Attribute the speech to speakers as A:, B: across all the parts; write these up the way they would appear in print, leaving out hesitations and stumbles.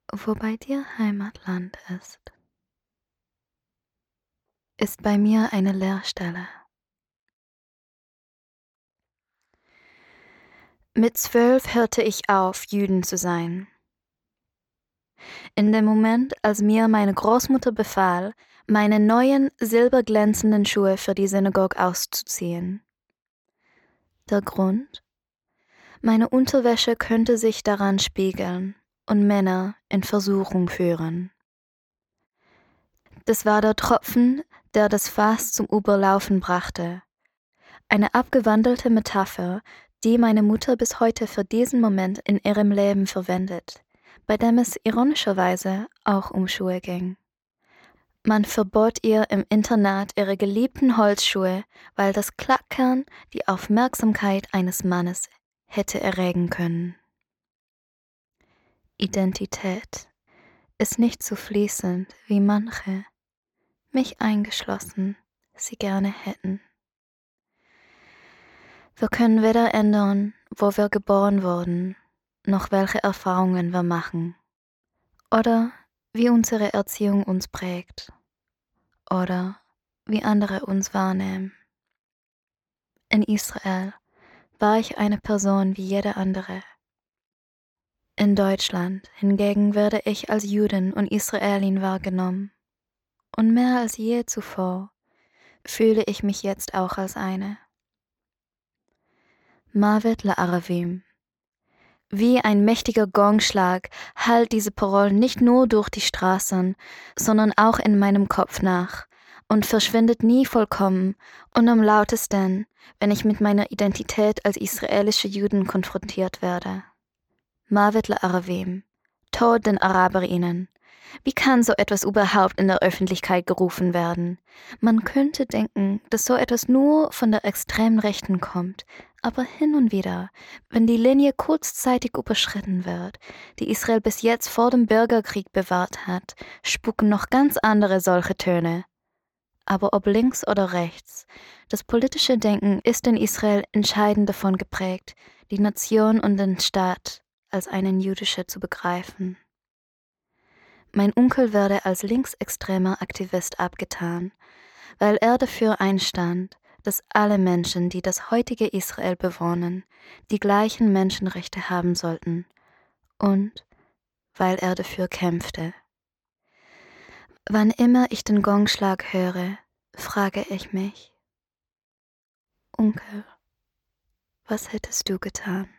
A: Wo bei dir Heimatland ist bei mir eine Leerstelle. Mit 12 hörte ich auf, Jüdin zu sein. In dem Moment, als mir meine Großmutter befahl, meine neuen silberglänzenden Schuhe für die Synagoge auszuziehen. Der Grund? Meine Unterwäsche könnte sich daran spiegeln und Männer in Versuchung führen. Das war der Tropfen, der das Fass zum Überlaufen brachte. Eine abgewandelte Metapher, die meine Mutter bis heute für diesen Moment in ihrem Leben verwendet, bei dem es ironischerweise auch um Schuhe ging. Man verbot ihr im Internat ihre geliebten Holzschuhe, weil das Klackern die Aufmerksamkeit eines Mannes hätte erregen können. Identität ist nicht so fließend, wie manche, mich eingeschlossen, sie gerne hätten. Wir können weder ändern, wo wir geboren wurden, noch welche Erfahrungen wir machen, oder wie unsere Erziehung uns prägt, oder wie andere uns wahrnehmen. In Israel war ich eine Person wie jede andere. In Deutschland hingegen werde ich als Jüdin und Israelin wahrgenommen. Und mehr als je zuvor fühle ich mich jetzt auch als eine. Mavet la'Aravim. Wie ein mächtiger Gongschlag hallt diese Parole nicht nur durch die Straßen, sondern auch in meinem Kopf nach und verschwindet nie vollkommen und am lautesten, wenn ich mit meiner Identität als israelische Juden konfrontiert werde. Mavet la'Aravim, Tod den Araberinnen. Wie kann so etwas überhaupt in der Öffentlichkeit gerufen werden? Man könnte denken, dass so etwas nur von der extremen Rechten kommt, aber hin und wieder, wenn die Linie kurzzeitig überschritten wird, die Israel bis jetzt vor dem Bürgerkrieg bewahrt hat, spucken noch ganz andere solche Töne. Aber ob links oder rechts, das politische Denken ist in Israel entscheidend davon geprägt, die Nation und den Staat als einen jüdische zu begreifen. Mein Onkel werde als linksextremer Aktivist abgetan, weil er dafür einstand, dass alle Menschen, die das heutige Israel bewohnen, die gleichen Menschenrechte haben sollten, und weil er dafür kämpfte. Wann immer ich den Gongschlag höre, frage ich mich: Onkel, was hättest du getan?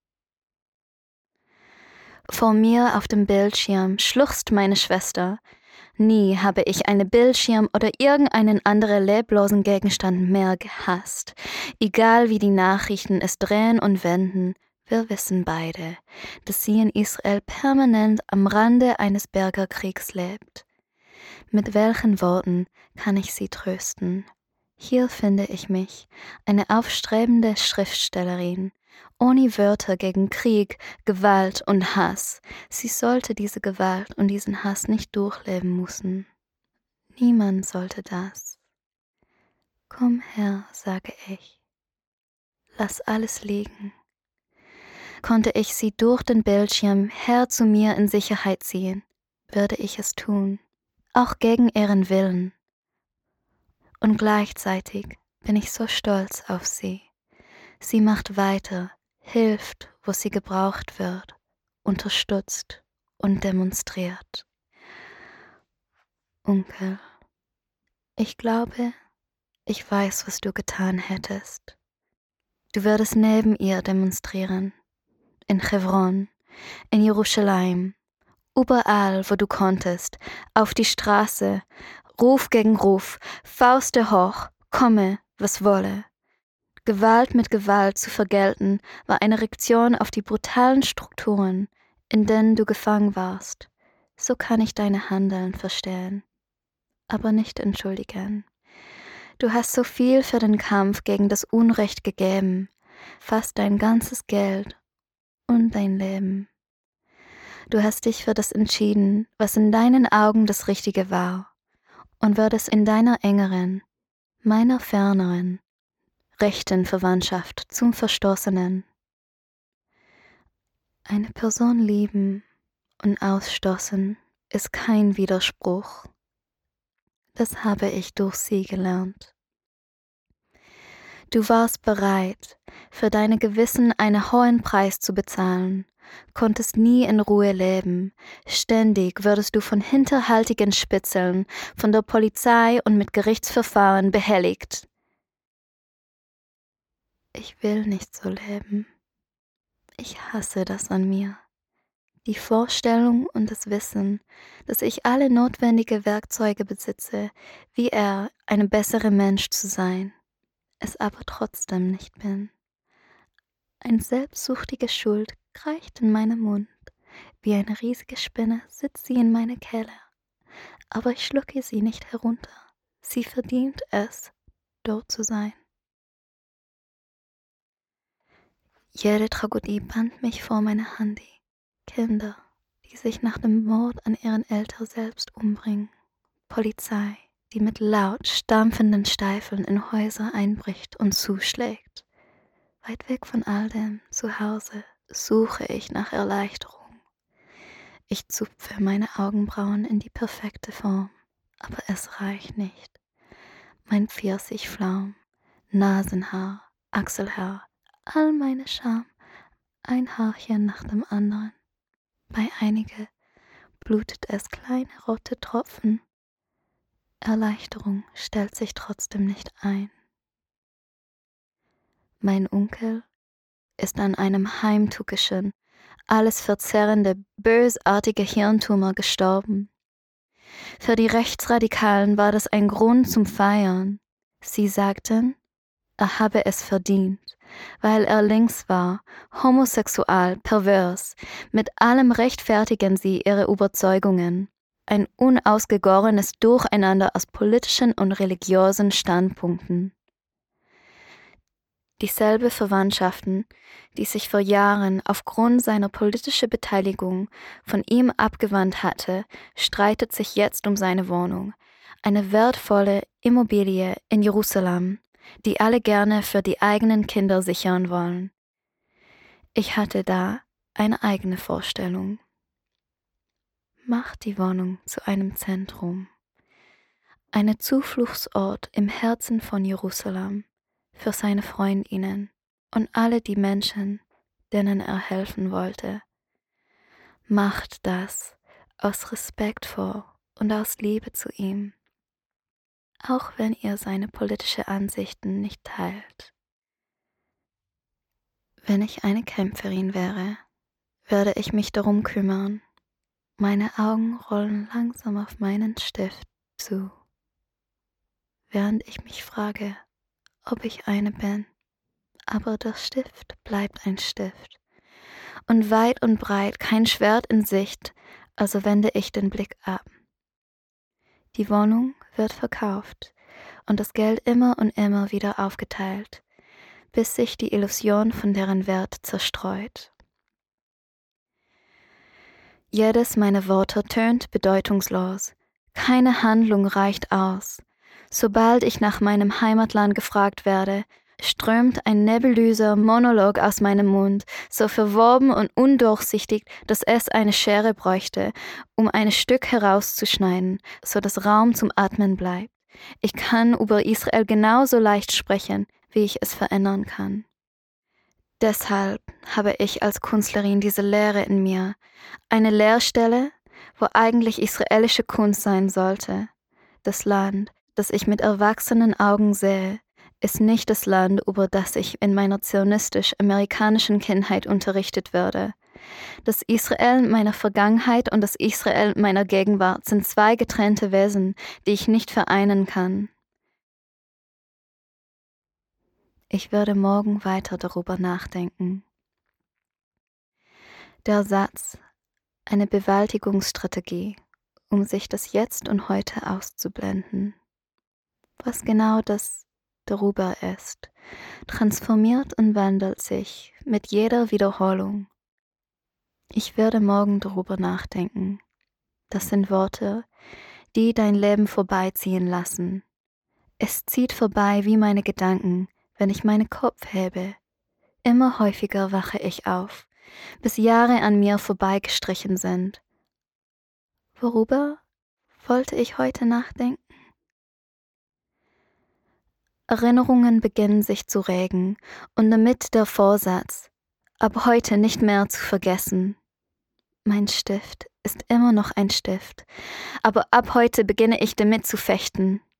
A: Vor mir auf dem Bildschirm schluchzt meine Schwester. Nie habe ich einen Bildschirm oder irgendeinen anderen leblosen Gegenstand mehr gehasst. Egal wie die Nachrichten es drehen und wenden, wir wissen beide, dass sie in Israel permanent am Rande eines Bürgerkriegs lebt. Mit welchen Worten kann ich sie trösten? Hier finde ich mich, eine aufstrebende Schriftstellerin, ohne Wörter gegen Krieg, Gewalt und Hass. Sie sollte diese Gewalt und diesen Hass nicht durchleben müssen. Niemand sollte das. Komm her, sage ich. Lass alles liegen. Konnte ich sie durch den Bildschirm her zu mir in Sicherheit ziehen, würde ich es tun, auch gegen ihren Willen. Und gleichzeitig bin ich so stolz auf sie. Sie macht weiter, hilft, wo sie gebraucht wird, unterstützt und demonstriert. Onkel, ich glaube, ich weiß, was du getan hättest. Du würdest neben ihr demonstrieren, in Hebron, in Jerusalem, überall, wo du konntest, auf die Straße, Ruf gegen Ruf, Fauste hoch, komme, was wolle. Gewalt mit Gewalt zu vergelten, war eine Reaktion auf die brutalen Strukturen, in denen du gefangen warst. So kann ich deine Handeln verstehen, aber nicht entschuldigen. Du hast so viel für den Kampf gegen das Unrecht gegeben, fast dein ganzes Geld und dein Leben. Du hast dich für das entschieden, was in deinen Augen das Richtige war, und würdest in deiner engeren, meiner ferneren, rechten Verwandtschaft zum Verstoßenen eine Person lieben und Ausstoßen ist kein Widerspruch. Das habe ich durch sie gelernt. Du warst bereit, für deine Gewissen einen hohen Preis zu bezahlen, konntest nie in Ruhe leben, ständig würdest du von hinterhaltigen Spitzeln, von der Polizei und mit Gerichtsverfahren behelligt. Ich will nicht so leben. Ich hasse das an mir. Die Vorstellung und das Wissen, dass ich alle notwendigen Werkzeuge besitze, wie er, ein besserer Mensch zu sein, es aber trotzdem nicht bin. Eine selbstsuchtige Schuld kriecht in meinen Mund, wie eine riesige Spinne sitzt sie in meiner Kehle, aber ich schlucke sie nicht herunter, sie verdient es, dort zu sein. Jede Tragödie band mich vor meine Hand, Kinder, die sich nach dem Mord an ihren Eltern selbst umbringen, Polizei, die mit laut stampfenden Stiefeln in Häuser einbricht und zuschlägt. Weit weg von all dem, zu Hause, suche ich nach Erleichterung. Ich zupfe meine Augenbrauen in die perfekte Form, aber es reicht nicht. Mein Pfirsichflaum, Nasenhaar, Achselhaar, all meine Scham, ein Haarchen nach dem anderen. Bei einigen blutet es kleine rote Tropfen. Erleichterung stellt sich trotzdem nicht ein. Mein Onkel ist an einem heimtückischen, alles verzerrende, bösartige Hirntumor gestorben. Für die Rechtsradikalen war das ein Grund zum Feiern. Sie sagten, er habe es verdient, weil er links war, homosexual, pervers. Mit allem rechtfertigen sie ihre Überzeugungen. Ein unausgegorenes Durcheinander aus politischen und religiösen Standpunkten. Dieselbe Verwandtschaften, die sich vor Jahren aufgrund seiner politischen Beteiligung von ihm abgewandt hatte, streitet sich jetzt um seine Wohnung, eine wertvolle Immobilie in Jerusalem, die alle gerne für die eigenen Kinder sichern wollen. Ich hatte da eine eigene Vorstellung. Macht die Wohnung zu einem Zentrum, eine Zufluchtsort im Herzen von Jerusalem, für seine Freundinnen und alle die Menschen, denen er helfen wollte. Macht das aus Respekt vor und aus Liebe zu ihm, auch wenn ihr seine politischen Ansichten nicht teilt. Wenn ich eine Kämpferin wäre, würde ich mich darum kümmern. Meine Augen rollen langsam auf meinen Stift zu, während ich mich frage, ob ich eine bin. Aber der Stift bleibt ein Stift. Und weit und breit kein Schwert in Sicht, also wende ich den Blick ab. Die Wohnung wird verkauft und das Geld immer und immer wieder aufgeteilt, bis sich die Illusion von deren Wert zerstreut. Jedes meiner Worte tönt bedeutungslos. Keine Handlung reicht aus. Sobald ich nach meinem Heimatland gefragt werde, strömt ein nebulöser Monolog aus meinem Mund, so verworben und undurchsichtig, dass es eine Schere bräuchte, um ein Stück herauszuschneiden, so dass Raum zum Atmen bleibt. Ich kann über Israel genauso leicht sprechen, wie ich es verändern kann. Deshalb habe ich als Künstlerin diese Leere in mir, eine Leerstelle, wo eigentlich israelische Kunst sein sollte. Das Land, das ich mit erwachsenen Augen sehe, ist nicht das Land, über das ich in meiner zionistisch-amerikanischen Kindheit unterrichtet werde. Das Israel meiner Vergangenheit und das Israel meiner Gegenwart sind zwei getrennte Wesen, die ich nicht vereinen kann. Ich werde morgen weiter darüber nachdenken. Der Satz, eine Bewältigungsstrategie, um sich das Jetzt und Heute auszublenden. Was genau das darüber ist, transformiert und wandelt sich mit jeder Wiederholung. Ich werde morgen darüber nachdenken. Das sind Worte, die dein Leben vorbeiziehen lassen. Es zieht vorbei wie meine Gedanken, wenn ich meinen Kopf hebe. Immer häufiger wache ich auf, bis Jahre an mir vorbeigestrichen sind. Worüber wollte ich heute nachdenken? Erinnerungen beginnen sich zu regen und damit der Vorsatz, ab heute nicht mehr zu vergessen. Mein Stift ist immer noch ein Stift, aber ab heute beginne ich damit zu fechten.